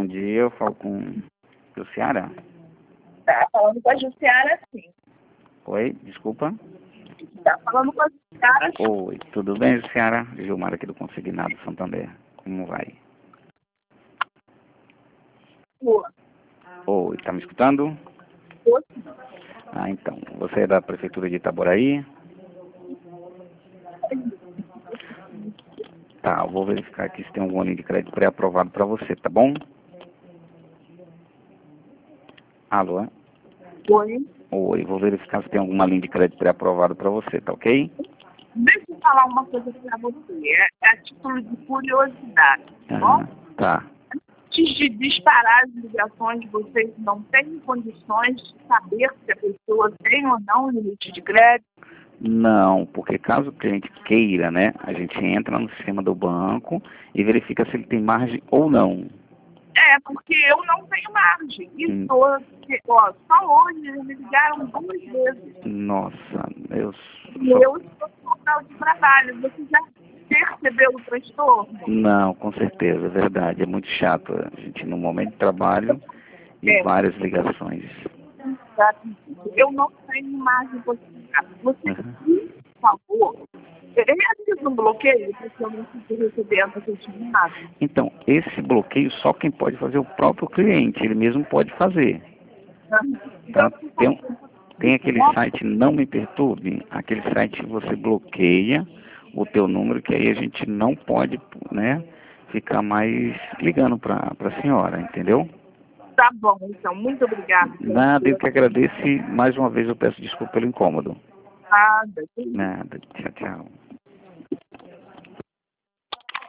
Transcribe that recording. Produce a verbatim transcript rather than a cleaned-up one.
bom dia. Eu falo com Jussiara. Tá falando com a Jussiara, sim. Oi, desculpa. Tá falando com a Jussiara, sim. Oi, tudo bem, Jussiara? Gilmar aqui do Consignado Santander. Como vai? Boa. Oi, tá me escutando? Boa. Ah, então. Você é da Prefeitura de Itaboraí? Tá, eu vou verificar aqui se tem alguma linha de crédito pré-aprovado para você, tá bom? Alô? Oi. Oi, vou verificar se tem alguma linha de crédito pré-aprovado para você, tá ok? Deixa eu falar uma coisa pra você. É, é a título de curiosidade, tá bom? Aham, tá. Antes de disparar as ligações, vocês não têm condições de saber se a pessoa tem ou não limite de crédito? Não, porque caso o cliente queira, né, a gente entra no sistema do banco e verifica se ele tem margem ou não. É, porque eu não tenho margem. E Hum. tô, ó, só hoje eles me ligaram duas vezes. Nossa, eu E só... eu estou no local de trabalho. Você já percebeu o transtorno? Não, com certeza, é verdade. É muito chato a gente no momento de trabalho e É. várias ligações. Eu não tenho margem possibilidade. Você, Uhum. por favor, realiza um bloqueio para que eu não fique recebendo esse nada. Então, esse bloqueio só quem pode fazer é o próprio cliente, ele mesmo pode fazer. Tá? Tem, um- tem aquele site Não Me Perturbe, aquele site que você bloqueia o teu número, que aí a gente não pode, né, ficar mais ligando para a senhora, entendeu? Tá bom, então. Muito obrigada. Nada, eu que agradeço e mais uma vez eu peço desculpa pelo incômodo. Nada. Nada, tchau, tchau.